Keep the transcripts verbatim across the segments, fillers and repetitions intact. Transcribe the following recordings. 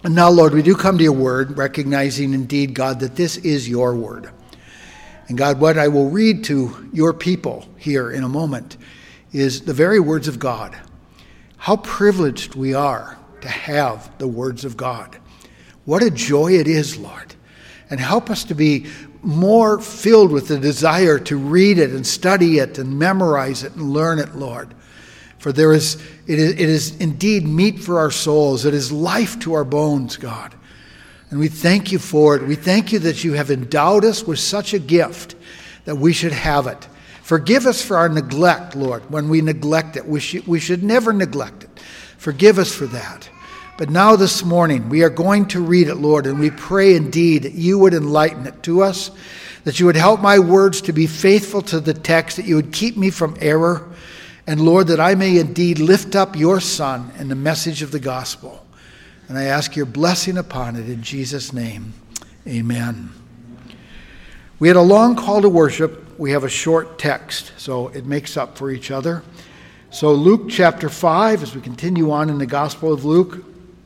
And now, Lord, we do come to your word, recognizing indeed, God, that this is your word. And God, what I will read to your people here in a moment is the very words of God. How privileged we are to have the words of God. What a joy it is, Lord. And help us to be more filled with the desire to read it and study it and memorize it and learn it, Lord. For there is it is, it is indeed meat for our souls. It is life to our bones, God. And we thank you for it. We thank you that you have endowed us with such a gift that we should have it. Forgive us for our neglect, Lord, when we neglect it. We should, we should never neglect it. Forgive us for that. But now this morning, we are going to read it, Lord, and we pray indeed that you would enlighten it to us, that you would help my words to be faithful to the text, that you would keep me from error, and Lord, that I may indeed lift up your Son and the message of the gospel. And I ask your blessing upon it in Jesus' name. Amen. We had a long call to worship. We have a short text, so it makes up for each other. So Luke chapter five, as we continue on in the Gospel of Luke.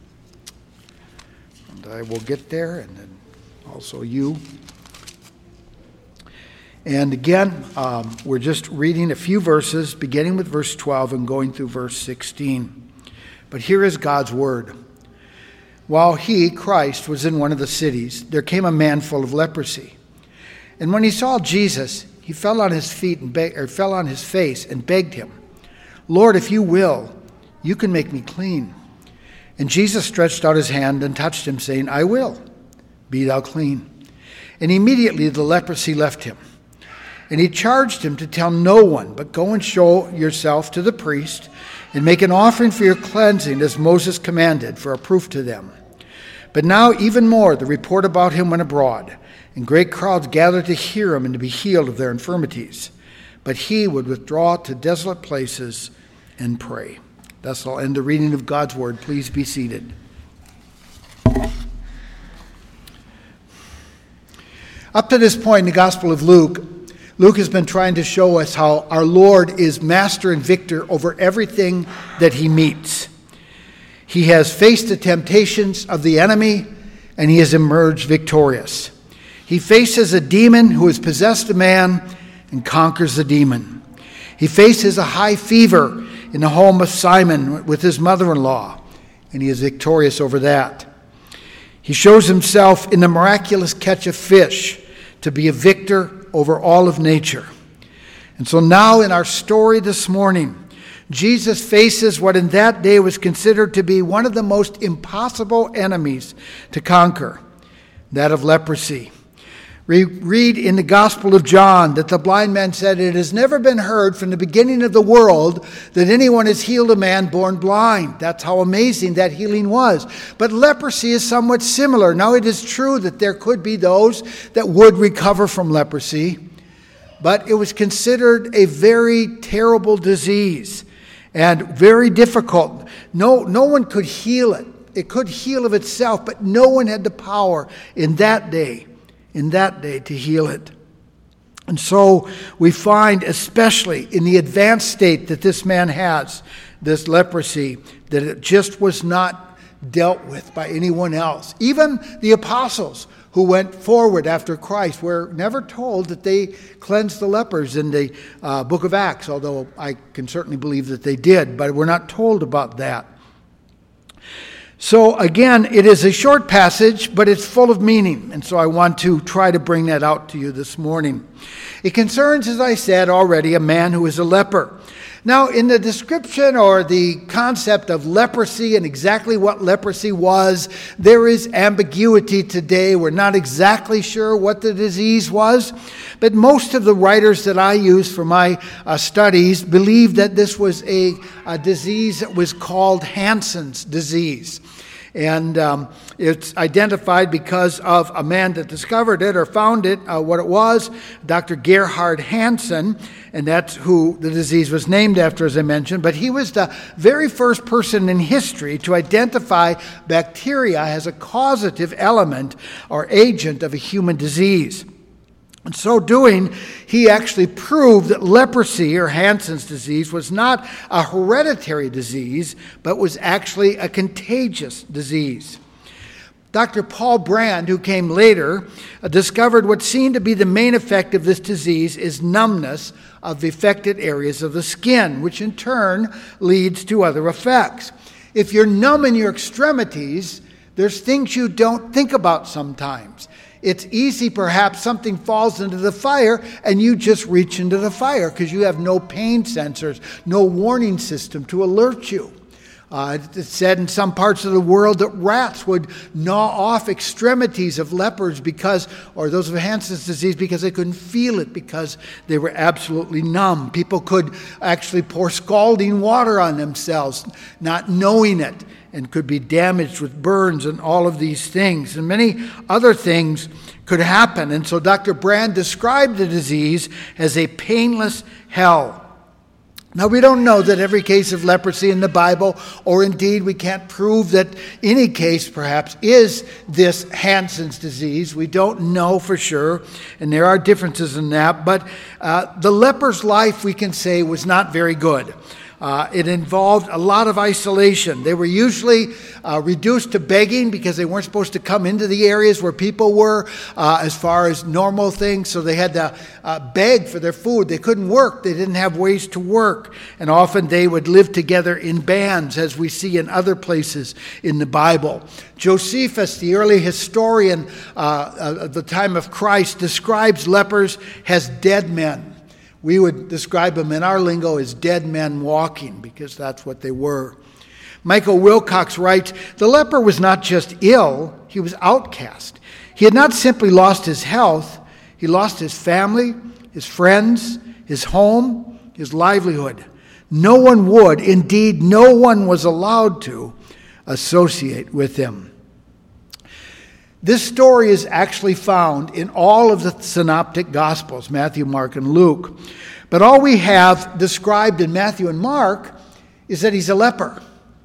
And I will get there, and then also you. And again, um, we're just reading a few verses, beginning with verse twelve and going through verse sixteen. But here is God's word. While he, Christ, was in one of the cities, there came a man full of leprosy. And when he saw Jesus, he fell on his feet and be- or fell on his face and begged him, "Lord, if you will, you can make me clean." And Jesus stretched out his hand and touched him, saying, "I will, be thou clean." And immediately the leprosy left him. And he charged him to tell no one, but go and show yourself to the priest and make an offering for your cleansing as Moses commanded, for a proof to them. But now even more the report about him went abroad, and great crowds gathered to hear him and to be healed of their infirmities. But he would withdraw to desolate places and pray. Thus I'll end the reading of God's word. Please be seated. Up to this point in the Gospel of Luke, Luke has been trying to show us how our Lord is master and victor over everything that he meets. He has faced the temptations of the enemy, and he has emerged victorious. He faces a demon who has possessed a man and conquers the demon. He faces a high fever in the home of Simon with his mother-in-law, and he is victorious over that. He shows himself in the miraculous catch of fish to be a victor over all of nature. And so now in our story this morning, Jesus faces what in that day was considered to be one of the most impossible enemies to conquer, that of leprosy. We read in the Gospel of John that the blind man said, "It has never been heard from the beginning of the world that anyone has healed a man born blind." That's how amazing that healing was. But leprosy is somewhat similar. Now it is true that there could be those that would recover from leprosy, but it was considered a very terrible disease and very difficult. No, no one could heal it. It could heal of itself, but no one had the power in that day. in that day to heal it. And so we find, especially in the advanced state that this man has, this leprosy, that it just was not dealt with by anyone else. Even the apostles who went forward after Christ were never told that they cleansed the lepers in the uh, book of Acts, although I can certainly believe that they did, but we're not told about that. So again, it is a short passage, but it's full of meaning. And so I want to try to bring that out to you this morning. It concerns, as I said already, a man who is a leper. Now, in the description or the concept of leprosy and exactly what leprosy was, there is ambiguity today. We're not exactly sure what the disease was, but most of the writers that I use for my uh, studies believe that this was a, a disease that was called Hansen's disease. And um, it's identified because of a man that discovered it or found it, uh, what it was, Doctor Gerhard Hansen, and that's who the disease was named after, as I mentioned. But he was the very first person in history to identify bacteria as a causative element or agent of a human disease. In so doing, he actually proved that leprosy, or Hansen's disease, was not a hereditary disease, but was actually a contagious disease. Doctor Paul Brand, who came later, uh, discovered what seemed to be the main effect of this disease is numbness of the affected areas of the skin, which in turn leads to other effects. If you're numb in your extremities, there's things you don't think about sometimes. It's easy, perhaps, something falls into the fire and you just reach into the fire because you have no pain sensors, no warning system to alert you. Uh, it's said in some parts of the world that rats would gnaw off extremities of lepers because, or those of Hansen's disease, because they couldn't feel it, because they were absolutely numb. People could actually pour scalding water on themselves, not knowing it, and could be damaged with burns and all of these things. And many other things could happen. And so Doctor Brand described the disease as a painless hell. Now, we don't know that every case of leprosy in the Bible, or indeed we can't prove that any case perhaps is this Hansen's disease. We don't know for sure, and there are differences in that. But uh, the leper's life, we can say, was not very good. Uh, it involved a lot of isolation. They were usually uh, reduced to begging because they weren't supposed to come into the areas where people were uh, as far as normal things. So they had to uh, beg for their food. They couldn't work. They didn't have ways to work. And often they would live together in bands, as we see in other places in the Bible. Josephus, the early historian uh, of the time of Christ, describes lepers as dead men. We would describe them in our lingo as dead men walking, because that's what they were. Michael Wilcox writes, the leper was not just ill, he was outcast. He had not simply lost his health, he lost his family, his friends, his home, his livelihood. No one would, indeed no one was allowed to, associate with him. This story is actually found in all of the synoptic Gospels, Matthew, Mark, and Luke. But all we have described in Matthew and Mark is that he's a leper.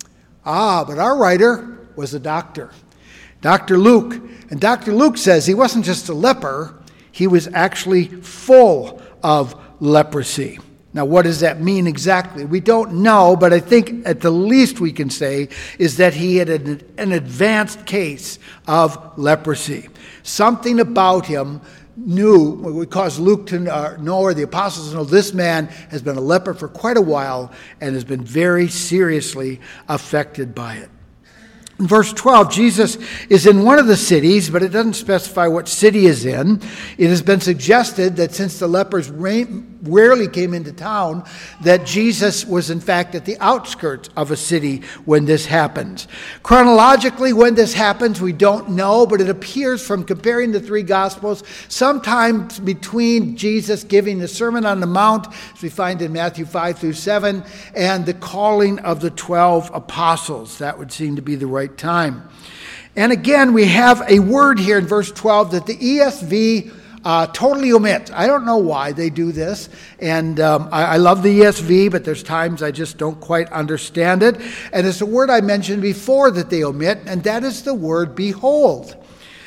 Ah, but our writer was a doctor, Doctor Luke. And Doctor Luke says he wasn't just a leper, he was actually full of leprosy. Now, what does that mean exactly? We don't know, but I think at the least we can say is that he had an, an advanced case of leprosy. Something about him knew, would cause Luke to know, or the apostles to know, this man has been a leper for quite a while and has been very seriously affected by it. In verse twelve, Jesus is in one of the cities, but it doesn't specify what city is in. It has been suggested that since the lepers rarely came into town, that Jesus was in fact at the outskirts of a city when this happens. Chronologically, when this happens, we don't know, but it appears from comparing the three Gospels, sometimes between Jesus giving the Sermon on the Mount, as we find in Matthew five through seven, and the calling of the twelve apostles. That would seem to be the right time. And again, we have a word here in verse twelve that the E S V uh, totally omits. I don't know why they do this, and um, I, I love the E S V, but there's times I just don't quite understand it. And it's a word I mentioned before that they omit, and that is the word behold.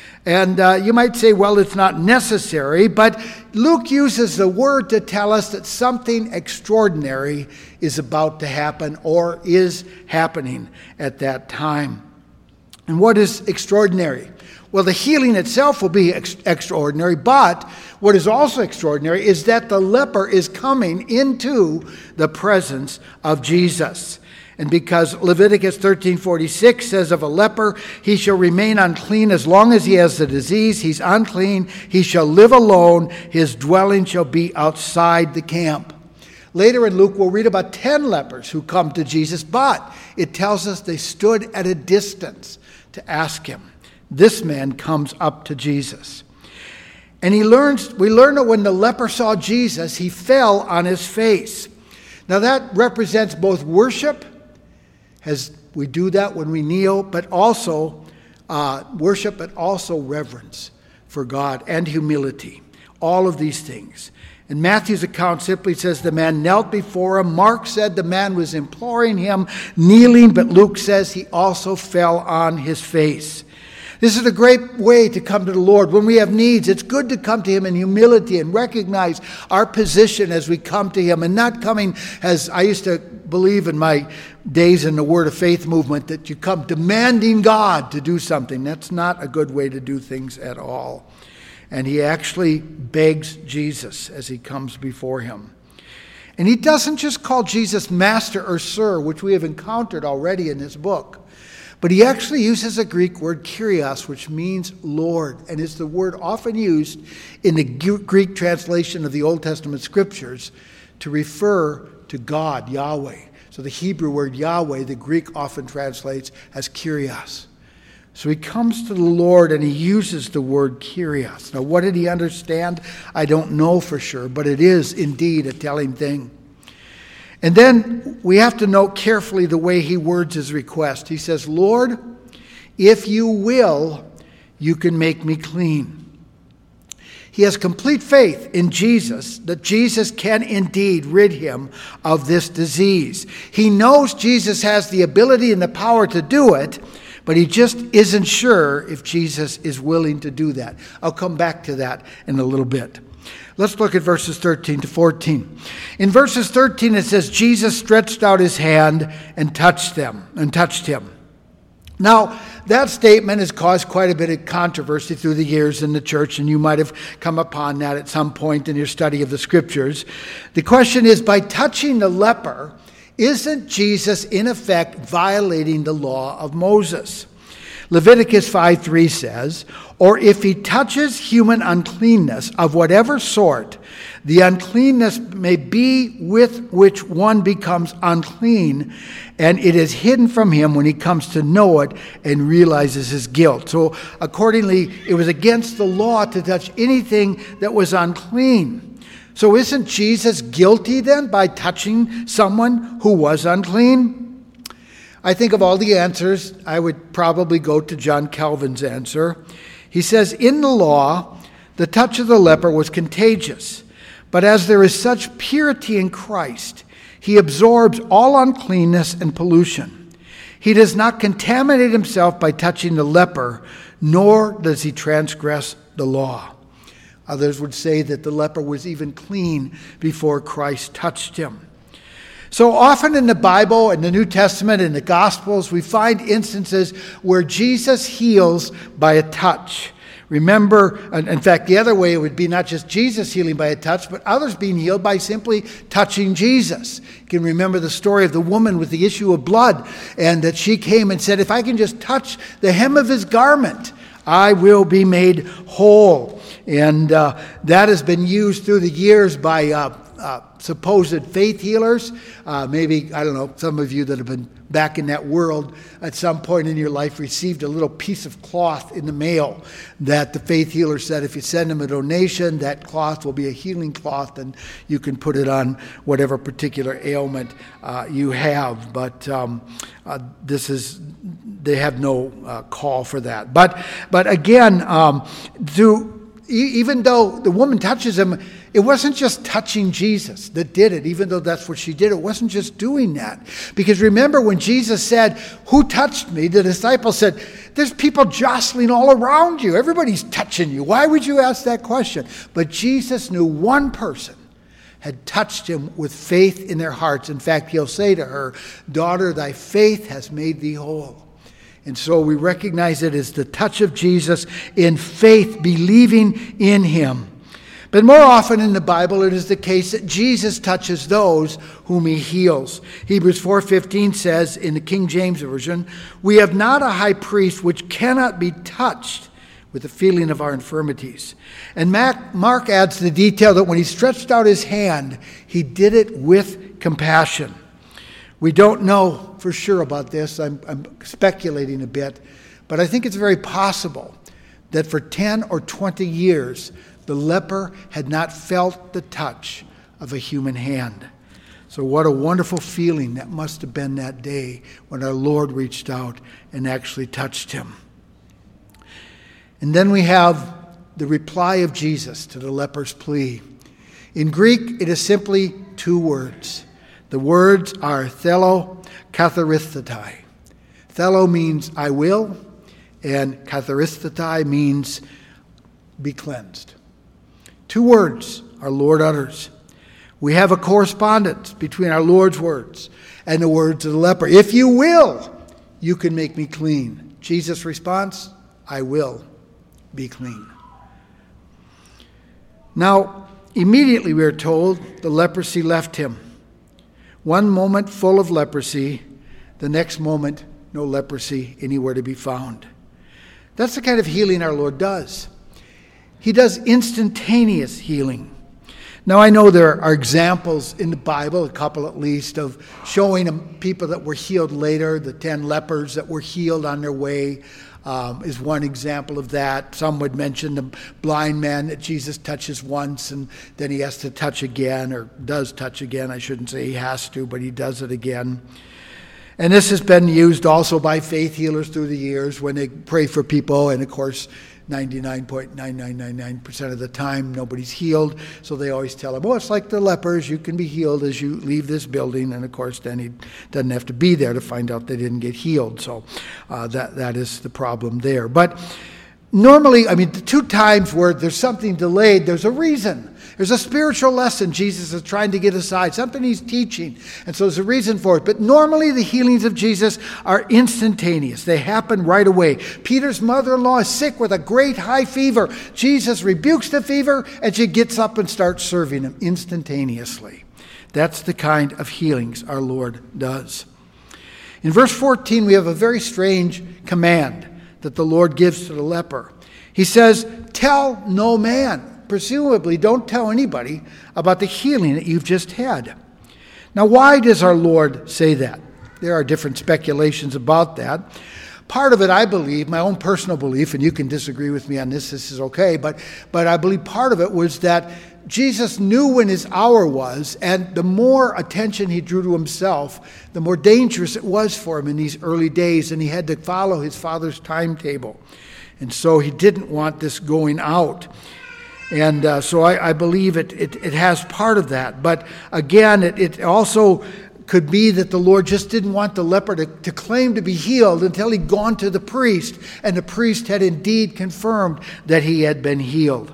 And uh, you might say, well, it's not necessary, but Luke uses the word to tell us that something extraordinary is about to happen or is happening at that time. And what is extraordinary? Well, the healing itself will be ex- extraordinary, but what is also extraordinary is that the leper is coming into the presence of Jesus. And because Leviticus thirteen forty-six says of a leper, he shall remain unclean as long as he has the disease. He's unclean. He shall live alone. His dwelling shall be outside the camp. Later in Luke, we'll read about ten lepers who come to Jesus, but it tells us they stood at a distance to ask him. This man comes up to Jesus. And he learns, we learn that when the leper saw Jesus, he fell on his face. Now that represents both worship, as we do that when we kneel, but also uh, worship, but also reverence for God and humility. All of these things. And Matthew's account simply says the man knelt before him. Mark said the man was imploring him, kneeling, but Luke says he also fell on his face. This is a great way to come to the Lord. When we have needs, it's good to come to him in humility and recognize our position as we come to him, and not coming, as I used to believe in my days in the Word of Faith movement, that you come demanding God to do something. That's not a good way to do things at all. And he actually begs Jesus as he comes before him. And he doesn't just call Jesus master or sir, which we have encountered already in this book. But he actually uses a Greek word, kyrios, which means Lord, and is the word often used in the Greek translation of the Old Testament scriptures to refer to God, Yahweh. So the Hebrew word Yahweh, the Greek often translates as kyrios. So he comes to the Lord and he uses the word kyrios. Now, what did he understand? I don't know for sure, but it is indeed a telling thing. And then we have to note carefully the way he words his request. He says, Lord, if you will, you can make me clean. He has complete faith in Jesus, that Jesus can indeed rid him of this disease. He knows Jesus has the ability and the power to do it, but he just isn't sure if Jesus is willing to do that. I'll come back to that in a little bit. Let's look at verses thirteen to fourteen. In verses thirteen, it says, Jesus stretched out his hand and touched them, and touched him. Now, that statement has caused quite a bit of controversy through the years in the church, and you might have come upon that at some point in your study of the scriptures. The question is, by touching the leper, isn't Jesus in effect violating the law of Moses? Leviticus five three says, or if he touches human uncleanness of whatever sort, the uncleanness may be with which one becomes unclean, and it is hidden from him when he comes to know it and realizes his guilt. So accordingly, it was against the law to touch anything that was unclean. So isn't Jesus guilty then by touching someone who was unclean? I think of all the answers, I would probably go to John Calvin's answer. He says, in the law, the touch of the leper was contagious, but as there is such purity in Christ, he absorbs all uncleanness and pollution. He does not contaminate himself by touching the leper, nor does he transgress the law. Others would say that the leper was even clean before Christ touched him. So often in the Bible, in the New Testament, in the Gospels, we find instances where Jesus heals by a touch. Remember, in fact, the other way it would be not just Jesus healing by a touch, but others being healed by simply touching Jesus. You can remember the story of the woman with the issue of blood, and that she came and said, if I can just touch the hem of his garment, I will be made whole. And uh, that has been used through the years by uh, uh, supposed faith healers. Uh, maybe, I don't know, some of you that have been back in that world at some point in your life received a little piece of cloth in the mail that the faith healer said if you send them a donation, that cloth will be a healing cloth and you can put it on whatever particular ailment uh, you have. But um, uh, this is, they have no uh, call for that. But, but again, um, through even though the woman touches him, it wasn't just touching Jesus that did it, even though that's what she did. It wasn't just doing that. Because remember when Jesus said, who touched me? The disciples said, there's people jostling all around you. Everybody's touching you. Why would you ask that question? But Jesus knew one person had touched him with faith in their hearts. In fact, he'll say to her, daughter, thy faith has made thee whole. And so we recognize it as the touch of Jesus in faith, believing in him. But more often in the Bible, it is the case that Jesus touches those whom he heals. Hebrews four fifteen says in the King James Version, we have not a high priest which cannot be touched with the feeling of our infirmities. And Mark adds the detail that when he stretched out his hand, he did it with compassion. We don't know for sure about this. I'm, I'm speculating a bit. But I think it's very possible that for ten or twenty years, the leper had not felt the touch of a human hand. So what a wonderful feeling that must have been that day when our Lord reached out and actually touched him. And then we have the reply of Jesus to the leper's plea. In Greek, it is simply two words. The words are thelo katharisthetai. Thelo means I will, and katharisthetai means be cleansed. Two words our Lord utters. We have a correspondence between our Lord's words and the words of the leper. If you will, you can make me clean. Jesus' response, I will be clean. Now, immediately we are told the leprosy left him. One moment full of leprosy, the next moment no leprosy anywhere to be found. That's the kind of healing our Lord does. He does instantaneous healing. Now, I know there are examples in the Bible, a couple at least, of showing people that were healed later. The ten lepers that were healed on their way um, is one example of that. Some would mention the blind man that Jesus touches once and then he has to touch again, or does touch again. I shouldn't say he has to, but he does it again. And this has been used also by faith healers through the years when they pray for people, and of course, ninety-nine point nine nine nine nine percent of the time, nobody's healed. So they always tell him, oh, it's like the lepers. You can be healed as you leave this building. And, of course, then he doesn't have to be there to find out they didn't get healed. So uh, that that is the problem there. But normally, I mean, the two times where there's something delayed, there's a reason. There's a spiritual lesson Jesus is trying to get aside, something he's teaching. And so there's a reason for it. But normally the healings of Jesus are instantaneous. They happen right away. Peter's mother-in-law is sick with a great high fever. Jesus rebukes the fever, and she gets up and starts serving him instantaneously. That's the kind of healings our Lord does. In verse fourteen, we have a very strange command that the Lord gives to the leper. He says, tell no man. Presumably, don't tell anybody about the healing that you've just had. Now, why does our Lord say that? There are different speculations about that. Part of it, I believe, my own personal belief, and you can disagree with me on this, this is okay, but, but I believe part of it was that Jesus knew when his hour was, and the more attention he drew to himself, the more dangerous it was for him in these early days, and he had to follow his Father's timetable. And so he didn't want this going out. And uh, so I, I believe it, it it has part of that. But again, it, it also could be that the Lord just didn't want the leper to, to claim to be healed until he'd gone to the priest, and the priest had indeed confirmed that he had been healed.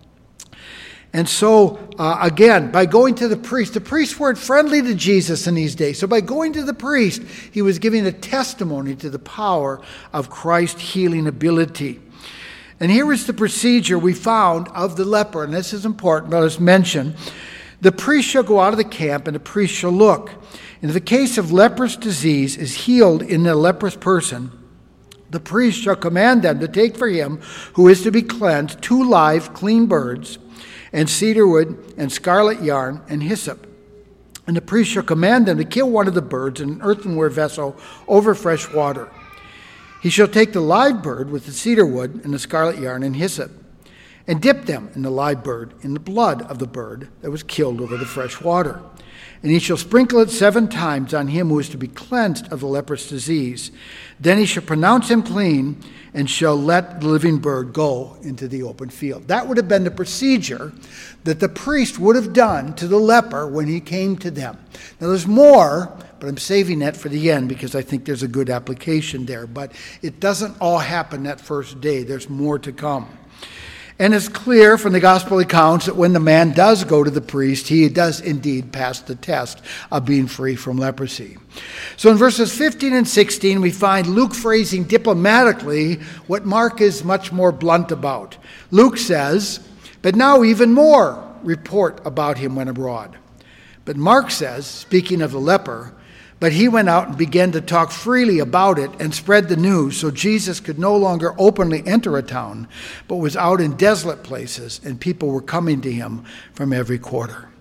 And so, uh, again, by going to the priest, the priests weren't friendly to Jesus in these days. So by going to the priest, he was giving a testimony to the power of Christ's healing ability. And here is the procedure we found of the leper, and this is important, but let's mention. The priest shall go out of the camp, and the priest shall look. And if the case of leprous disease is healed in the leprous person, the priest shall command them to take for him who is to be cleansed two live, clean birds, and cedar wood, and scarlet yarn, and hyssop. And the priest shall command them to kill one of the birds in an earthenware vessel over fresh water. He shall take the live bird with the cedar wood and the scarlet yarn and hyssop, and dip them in the live bird in the blood of the bird that was killed over the fresh water. And he shall sprinkle it seven times on him who is to be cleansed of the leprous disease. Then he shall pronounce him clean, and shall let the living bird go into the open field. That would have been the procedure that the priest would have done to the leper when he came to them. Now there's more, but I'm saving that for the end because I think there's a good application there. But it doesn't all happen that first day. There's more to come. And it's clear from the gospel accounts that when the man does go to the priest, he does indeed pass the test of being free from leprosy. So in verses fifteen and sixteen, we find Luke phrasing diplomatically what Mark is much more blunt about. Luke says, but now even more report about him went abroad. But Mark says, speaking of the leper, but he went out and began to talk freely about it and spread the news, so Jesus could no longer openly enter a town, but was out in desolate places, and people were coming to him from every quarter.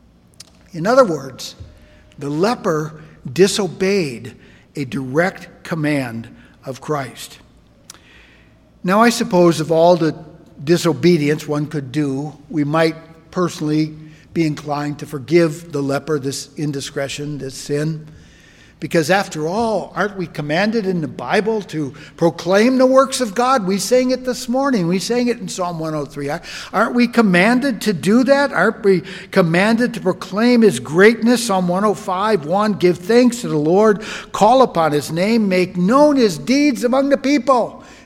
In other words, the leper disobeyed a direct command of Christ. Now, I suppose of all the disobedience one could do, we might personally be inclined to forgive the leper this indiscretion, this sin. Because after all, aren't we commanded in the Bible to proclaim the works of God? We sang it this morning. We sang it in Psalm one oh three. Aren't we commanded to do that? Aren't we commanded to proclaim his greatness? Psalm one oh five, one, give thanks to the Lord, call upon his name, make known his deeds among the people.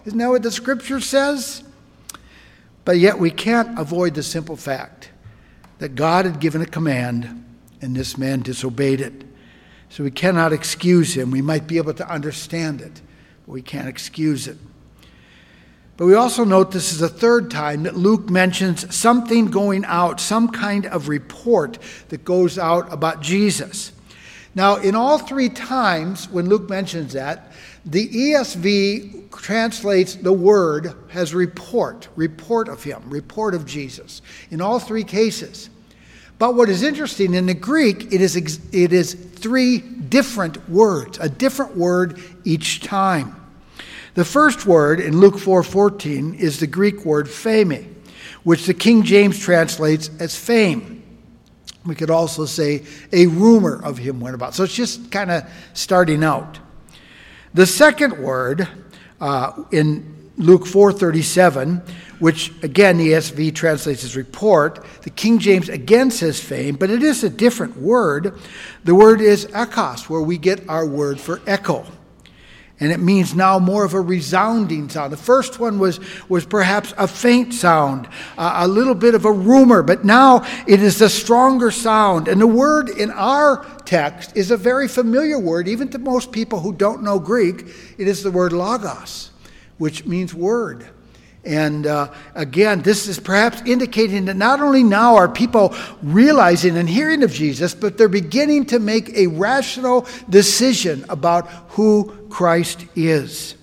Isn't that what the scripture says? But yet we can't avoid the simple fact that God had given a command and this man disobeyed it. So we cannot excuse him. We might be able to understand it, but we can't excuse it. But we also note this is the third time that Luke mentions something going out, some kind of report that goes out about Jesus. Now, in all three times when Luke mentions that, the E S V translates the word as report, report of him, report of Jesus, in all three cases. But what is interesting, in the Greek, it is, it is three different words, a different word each time. The first word in Luke four fourteen is the Greek word pheme, which the King James translates as fame. We could also say a rumor of him went about. So it's just kind of starting out. The second word uh, in Luke four thirty-seven, which again the E S V translates as report, the King James again says fame, but it is a different word. The word is ekos, where we get our word for echo. And it means now more of a resounding sound. The first one was, was perhaps a faint sound, uh, a little bit of a rumor, but now it is a stronger sound. And the word in our text is a very familiar word, even to most people who don't know Greek. It is the word logos, which means word. And uh, again, this is perhaps indicating that not only now are people realizing and hearing of Jesus, but they're beginning to make a rational decision about who Christ is.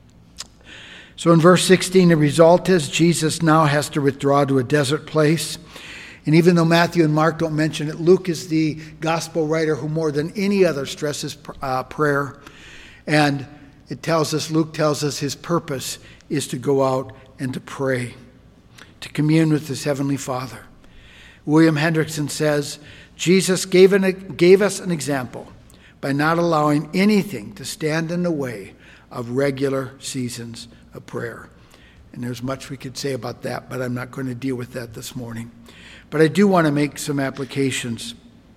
So in verse sixteen, the result is Jesus now has to withdraw to a desert place. And even though Matthew and Mark don't mention it, Luke is the gospel writer who more than any other stresses uh, prayer. And it tells us, Luke tells us his purpose is to go out and to pray, to commune with his heavenly Father. William Hendrickson says, Jesus gave, an, gave us an example by not allowing anything to stand in the way of regular seasons of prayer. And there's much we could say about that, but I'm not going to deal with that this morning. But I do want to make some applications.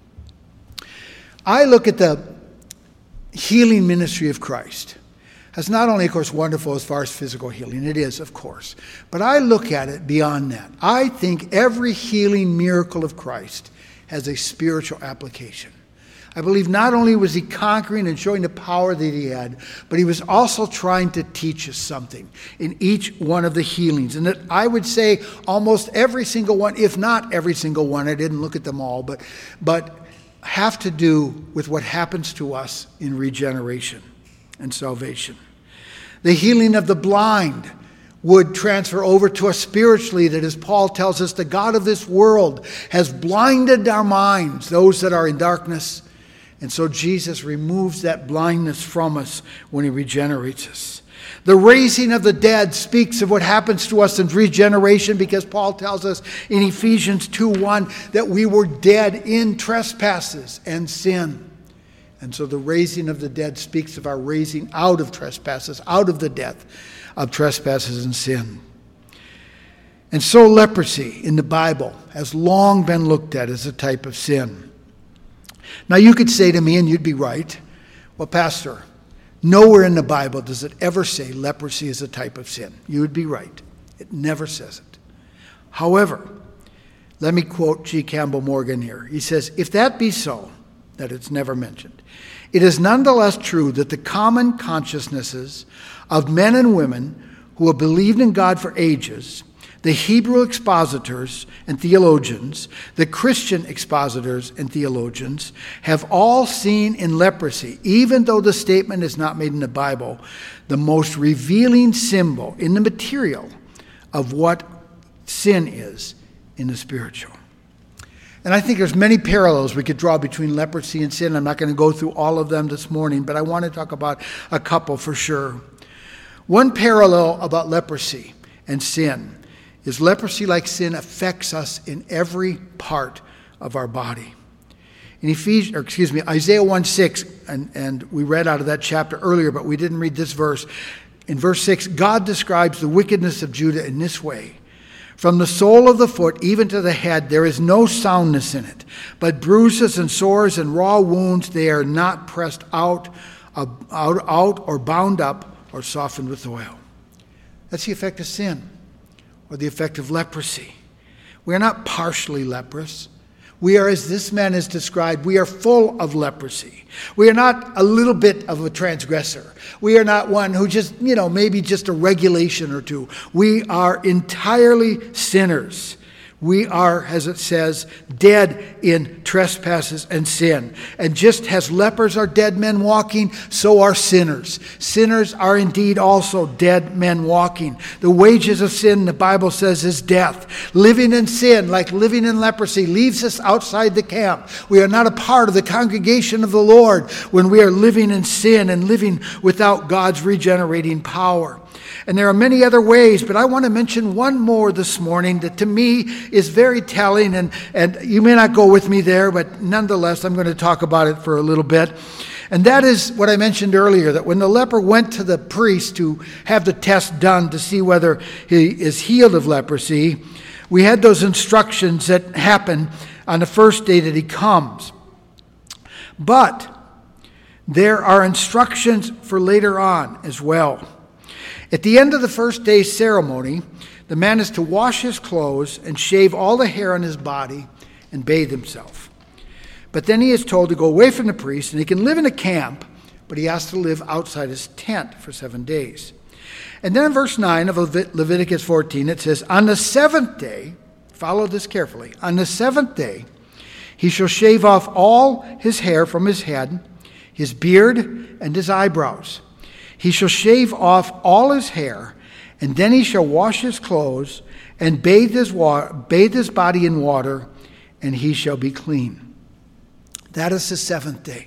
I look at the healing ministry of Christ. That's not only, of course, wonderful as far as physical healing. It is, of course. But I look at it beyond that. I think every healing miracle of Christ has a spiritual application. I believe not only was he conquering and showing the power that he had, but he was also trying to teach us something in each one of the healings. And that I would say almost every single one, if not every single one, I didn't look at them all, but, but have to do with what happens to us in regeneration and salvation. The healing of the blind would transfer over to us spiritually, that as Paul tells us, the God of this world has blinded our minds, those that are in darkness. And so Jesus removes that blindness from us when he regenerates us. The raising of the dead speaks of what happens to us in regeneration, because Paul tells us in Ephesians two one that we were dead in trespasses and sin. And so the raising of the dead speaks of our raising out of trespasses, out of the death of trespasses and sin. And so leprosy in the Bible has long been looked at as a type of sin. Now you could say to me, and you'd be right, well, Pastor, nowhere in the Bible does it ever say leprosy is a type of sin. You would be right. It never says it. However, let me quote G. Campbell Morgan here. He says, if that be so, that it's never mentioned, it is nonetheless true that the common consciousnesses of men and women who have believed in God for ages, the Hebrew expositors and theologians, the Christian expositors and theologians, have all seen in leprosy, even though the statement is not made in the Bible, the most revealing symbol in the material of what sin is in the spiritual. And I think there's many parallels we could draw between leprosy and sin. I'm not going to go through all of them this morning, but I want to talk about a couple for sure. One parallel about leprosy and sin is leprosy, like sin, affects us in every part of our body. In Ephesians, or excuse me, Isaiah one six, and, and we read out of that chapter earlier, but we didn't read this verse. In verse six, God describes the wickedness of Judah in this way. From the sole of the foot even to the head, there is no soundness in it, but bruises and sores and raw wounds, they are not pressed out, out, out or bound up or softened with oil. That's the effect of sin, or the effect of leprosy. We are not partially leprous. We are, as this man is described, we are full of leprosy. We are not a little bit of a transgressor. We are not one who just, you know, maybe just a regulation or two. We are entirely sinners. We are, as it says, dead in trespasses and sin. And just as lepers are dead men walking, so are sinners. Sinners are indeed also dead men walking. The wages of sin, the Bible says, is death. Living in sin, like living in leprosy, leaves us outside the camp. We are not a part of the congregation of the Lord when we are living in sin and living without God's regenerating power. And there are many other ways, but I want to mention one more this morning that to me is very telling, and, and you may not go with me there, but nonetheless, I'm going to talk about it for a little bit. And that is what I mentioned earlier, that when the leper went to the priest to have the test done to see whether he is healed of leprosy, we had those instructions that happen on the first day that he comes. But there are instructions for later on as well. At the end of the first day's ceremony, the man is to wash his clothes and shave all the hair on his body and bathe himself. But then he is told to go away from the priest, and he can live in a camp, but he has to live outside his tent for seven days. And then in verse nine of Leviticus fourteen, it says, on the seventh day, follow this carefully, on the seventh day, he shall shave off all his hair from his head, his beard, and his eyebrows. He shall shave off all his hair, and then he shall wash his clothes and bathe his, wa- bathe his body in water, and he shall be clean. That is the seventh day.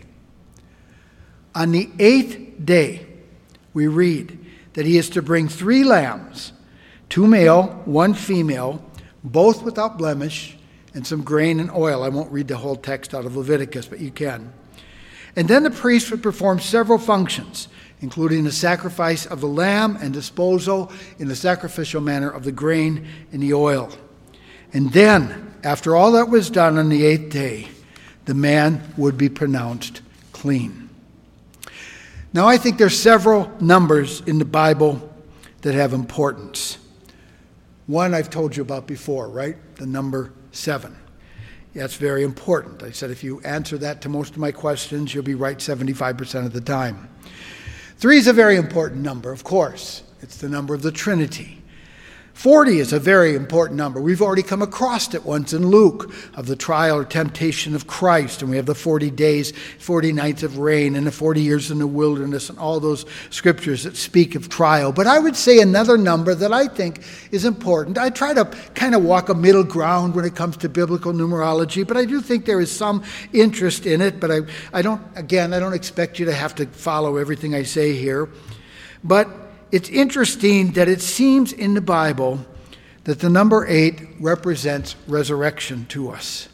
On the eighth day, we read that he is to bring three lambs, two male, one female, both without blemish, and some grain and oil. I won't read the whole text out of Leviticus, but you can. And then the priest would perform several functions, including the sacrifice of the lamb and disposal in the sacrificial manner of the grain and the oil. And then, after all that was done on the eighth day, the man would be pronounced clean. Now, I think there's several numbers in the Bible that have importance. One I've told you about before, right? The number seven. That's very important. I said if you answer that to most of my questions, you'll be right seventy-five percent of the time. Three is a very important number, of course. It's the number of the Trinity. forty is a very important number. We've already come across it once in Luke of the trial or temptation of Christ. And we have the forty days, forty nights of rain, and the forty years in the wilderness, and all those scriptures that speak of trial. But I would say another number that I think is important. I try to kind of walk a middle ground when it comes to biblical numerology, but I do think there is some interest in it. But I, I don't, again, I don't expect you to have to follow everything I say here. But it's interesting that it seems in the Bible that the number eight represents resurrection to us.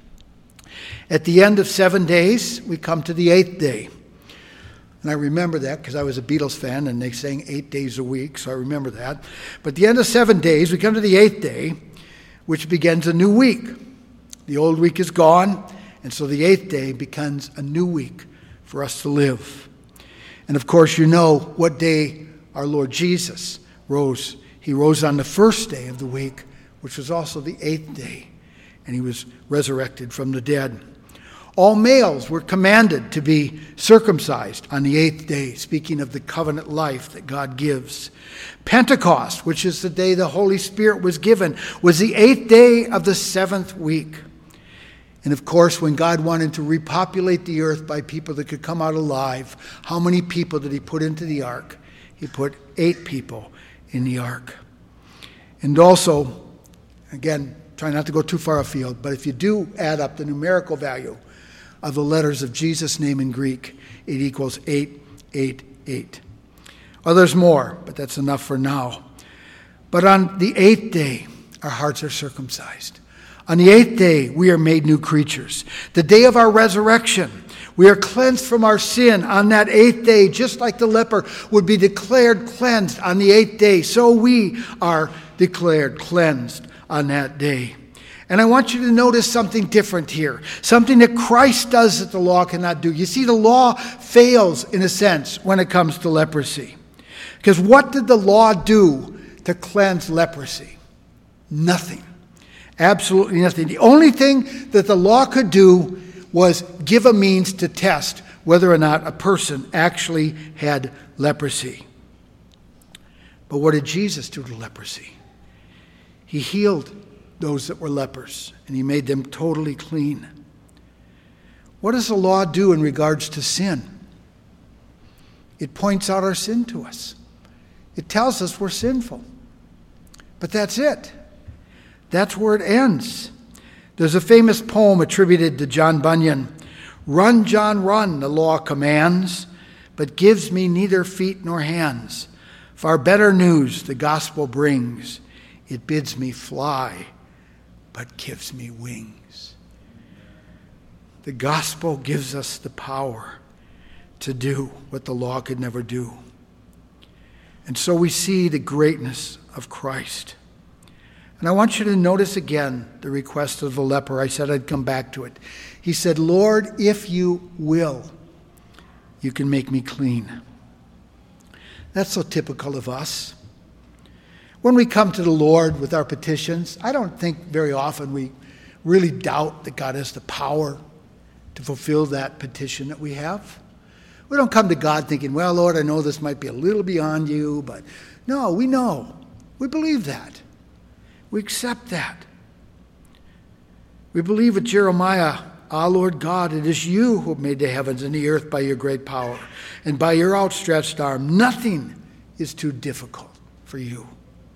At the end of seven days, we come to the eighth day. And I remember that because I was a Beatles fan and they sang eight days a week, so I remember that. But at the end of seven days, we come to the eighth day, which begins a new week. The old week is gone, and so the eighth day becomes a new week for us to live. And of course, you know what day our Lord Jesus rose. He rose on the first day of the week, which was also the eighth day, and he was resurrected from the dead. All males were commanded to be circumcised on the eighth day, speaking of the covenant life that God gives. Pentecost, which is the day the Holy Spirit was given, was the eighth day of the seventh week. And of course, when God wanted to repopulate the earth by people that could come out alive, how many people did he put into the ark? He put eight people in the ark. And also, again, try not to go too far afield, but if you do add up the numerical value of the letters of Jesus' name in Greek, it equals eight eight eight. Well, there's more, but that's enough for now. But on the eighth day, our hearts are circumcised. On the eighth day, we are made new creatures. The day of our resurrection, we are cleansed from our sin on that eighth day, just like the leper would be declared cleansed on the eighth day. So we are declared cleansed on that day. And I want you to notice something different here, something that Christ does that the law cannot do. You see, the law fails, in a sense, when it comes to leprosy. Because what did the law do to cleanse leprosy? Nothing. Absolutely nothing. The only thing that the law could do was give a means to test whether or not a person actually had leprosy. But what did Jesus do to leprosy? He healed those that were lepers, and he made them totally clean. What does the law do in regards to sin? It points out our sin to us. It tells us we're sinful. But that's it. That's where it ends. There's a famous poem attributed to John Bunyan. Run, John, run, the law commands, but gives me neither feet nor hands. Far better news the gospel brings. It bids me fly, but gives me wings. The gospel gives us the power to do what the law could never do. And so we see the greatness of Christ. And I want you to notice again the request of the leper. I said I'd come back to it. He said, Lord, if you will, you can make me clean. That's so typical of us. When we come to the Lord with our petitions, I don't think very often we really doubt that God has the power to fulfill that petition that we have. We don't come to God thinking, well, Lord, I know this might be a little beyond you, but no, we know. We believe that. We accept that. We believe with Jeremiah, ah, Lord God, it is you who made the heavens and the earth by your great power, and by your outstretched arm. Nothing is too difficult for you.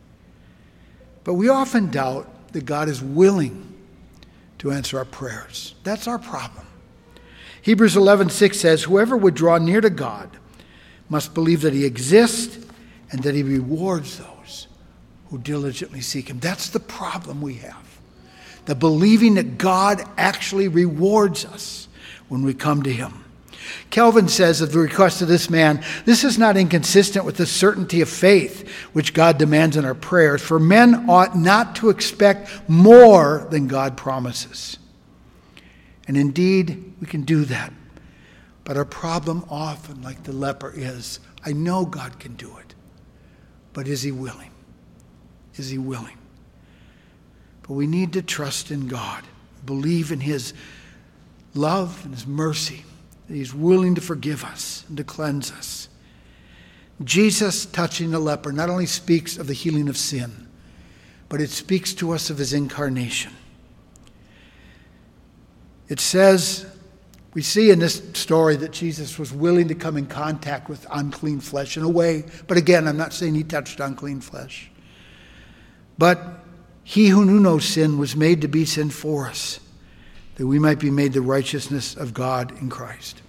But we often doubt that God is willing to answer our prayers. That's our problem. Hebrews eleven six says, whoever would draw near to God must believe that he exists and that he rewards those who diligently seek him. That's the problem we have. The believing that God actually rewards us when we come to him. Calvin says of the request of this man, this is not inconsistent with the certainty of faith which God demands in our prayers, for men ought not to expect more than God promises. And indeed, we can do that. But our problem often, like the leper, is, I know God can do it, but is he willing? Is he willing? But we need to trust in God, believe in his love and his mercy, that he's willing to forgive us and to cleanse us. Jesus touching the leper not only speaks of the healing of sin, but it speaks to us of his incarnation. It says, we see in this story that Jesus was willing to come in contact with unclean flesh in a way. But again, I'm not saying he touched unclean flesh. But he who knew no sin was made to be sin for us, that we might be made the righteousness of God in Christ.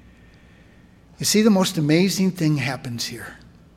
You see, the most amazing thing happens here.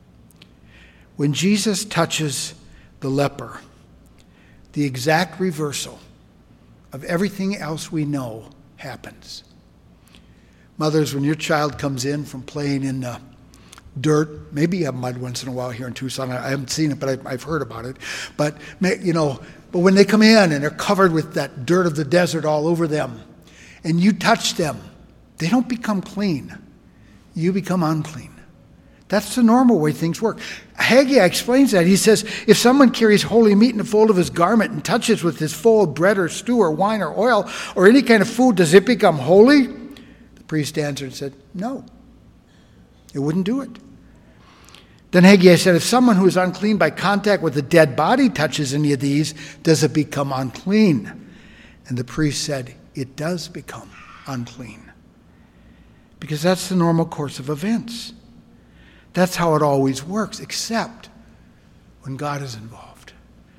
When Jesus touches the leper, the exact reversal of everything else we know happens. Mothers, when your child comes in from playing in the dirt, maybe you have mud once in a while here in Tucson. I haven't seen it, but I, I've heard about it. But, you know, but when they come in and they're covered with that dirt of the desert all over them, and you touch them, they don't become clean. You become unclean. That's the normal way things work. Haggai explains that. He says, if someone carries holy meat in the fold of his garment and touches with his fold bread or stew or wine or oil or any kind of food, does it become holy? The priest answered and said, no, it wouldn't do it. Then Haggai said, if someone who is unclean by contact with a dead body touches any of these, does it become unclean? And the priest said, it does become unclean. Because that's the normal course of events. That's how it always works, except when God is involved.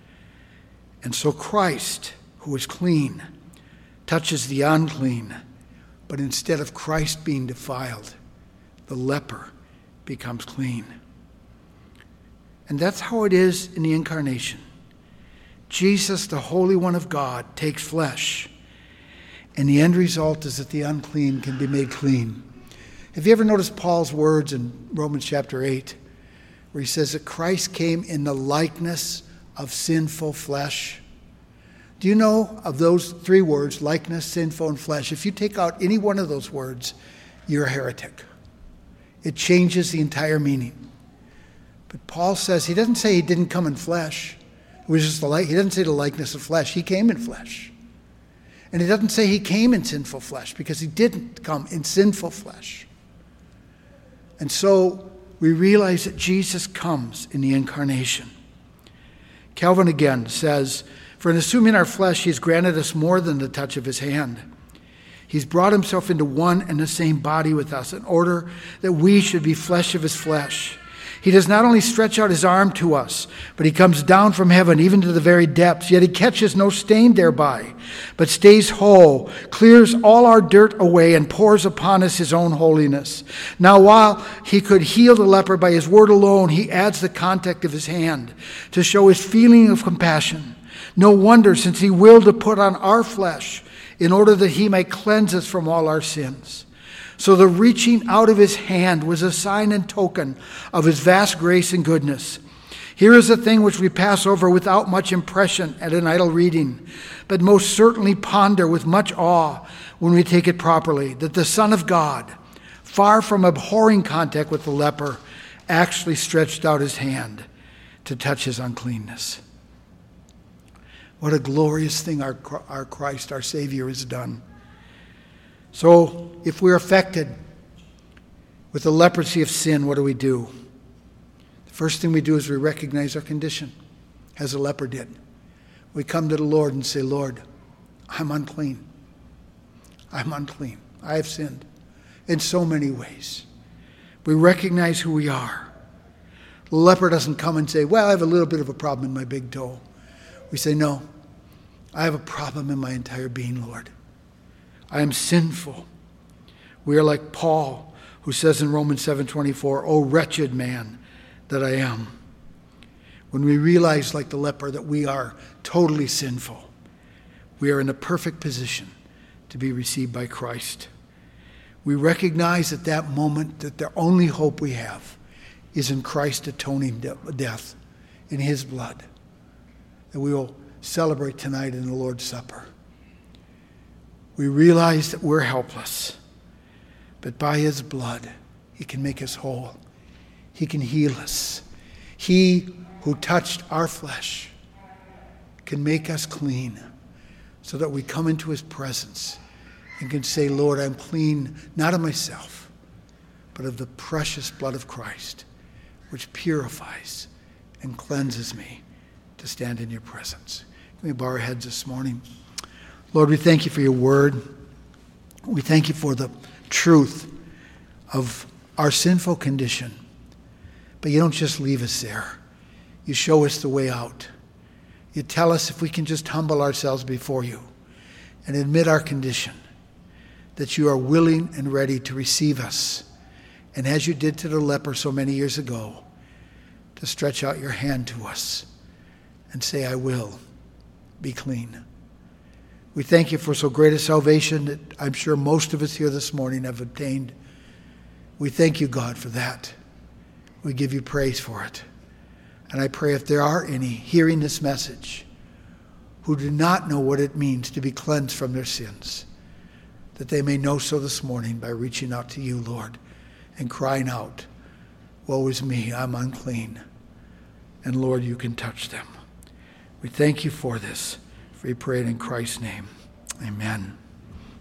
And so Christ, who is clean, touches the unclean, but instead of Christ being defiled, the leper becomes clean. And that's how it is in the incarnation. Jesus, the Holy One of God, takes flesh, and the end result is that the unclean can be made clean. Have you ever noticed Paul's words in Romans chapter eight, where he says that Christ came in the likeness of sinful flesh? Do you know of those three words, likeness, sinful, and flesh? If you take out any one of those words, you're a heretic. It changes the entire meaning. But Paul says, he doesn't say he didn't come in flesh. It was just the like, he doesn't say the likeness of flesh. He came in flesh. And he doesn't say he came in sinful flesh, because he didn't come in sinful flesh. And so we realize that Jesus comes in the incarnation. Calvin again says, for in assuming our flesh, he's granted us more than the touch of his hand. He's brought himself into one and the same body with us in order that we should be flesh of his flesh. He does not only stretch out his arm to us, but he comes down from heaven even to the very depths, yet he catches no stain thereby, but stays whole, clears all our dirt away, and pours upon us his own holiness. Now while he could heal the leper by his word alone, he adds the contact of his hand to show his feeling of compassion. No wonder, since he willed to put on our flesh in order that he might cleanse us from all our sins. So the reaching out of his hand was a sign and token of his vast grace and goodness. Here is a thing which we pass over without much impression at an idle reading, but most certainly ponder with much awe when we take it properly, that the Son of God, far from abhorring contact with the leper, actually stretched out his hand to touch his uncleanness. What a glorious thing our, our Christ, our Savior, has done. So, if we're affected with the leprosy of sin, what do we do? The first thing we do is we recognize our condition, as the leper did. We come to the Lord and say, Lord, I'm unclean. I'm unclean. I have sinned in so many ways. We recognize who we are. The leper doesn't come and say, well, I have a little bit of a problem in my big toe. We say, no, I have a problem in my entire being, Lord. I am sinful. We are like Paul, who says in Romans seven twenty-four, O wretched man that I am. When we realize, like the leper, that we are totally sinful, we are in a perfect position to be received by Christ. We recognize at that moment that the only hope we have is in Christ's atoning de- death, in his blood, that we will celebrate tonight in the Lord's Supper. We realize that we're helpless, but by his blood, he can make us whole. He can heal us. He who touched our flesh can make us clean so that we come into his presence and can say, Lord, I'm clean, not of myself, but of the precious blood of Christ, which purifies and cleanses me to stand in your presence. Can we bow our heads this morning? Lord, we thank you for your word. We thank you for the truth of our sinful condition. But you don't just leave us there. You show us the way out. You tell us if we can just humble ourselves before you and admit our condition, that you are willing and ready to receive us. And as you did to the leper so many years ago, to stretch out your hand to us and say, I will be clean. We thank you for so great a salvation that I'm sure most of us here this morning have obtained. We thank you, God, for that. We give you praise for it. And I pray if there are any hearing this message who do not know what it means to be cleansed from their sins, that they may know so this morning by reaching out to you, Lord, and crying out, woe is me, I'm unclean. And Lord, you can touch them. We thank you for this. We pray it in Christ's name. Amen.